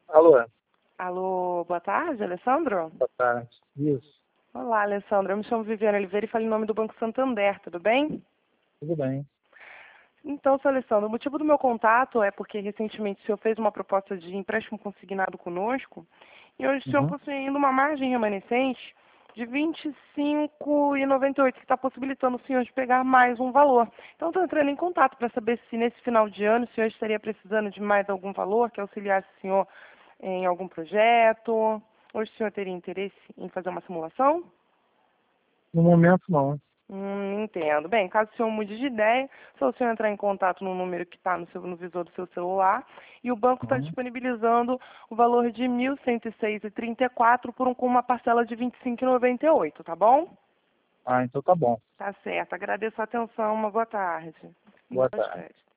Alô, Alô, boa tarde, Alessandro? boa tarde. Isso, Olá, Alessandro. Eu me chamo Viviane Oliveira e falo em nome do Banco Santander, tudo bem? tudo bem. Então, seu Alessandro, o motivo do meu contato é porque recentemente o senhor fez uma proposta de empréstimo consignado conosco e hoje o senhor Uhum. possui ainda uma margem remanescente de R$ 25,98, que está possibilitando o senhor de pegar mais um valor. Então, estou entrando em contato para saber se nesse final de ano o senhor estaria precisando de mais algum valor que auxiliasse o senhor em algum projeto. Hoje o senhor teria interesse em fazer uma simulação? No momento, não. Entendo. Bem, caso o senhor mude de ideia, só o senhor entrar em contato no número que está no visor do seu celular e o banco está Uhum. disponibilizando o valor de R$ 1.106,34 com uma parcela de R$ 25,98, tá bom? Ah, então tá bom. Tá certo. Agradeço a atenção. Uma boa tarde. Boa Boas tarde. férias.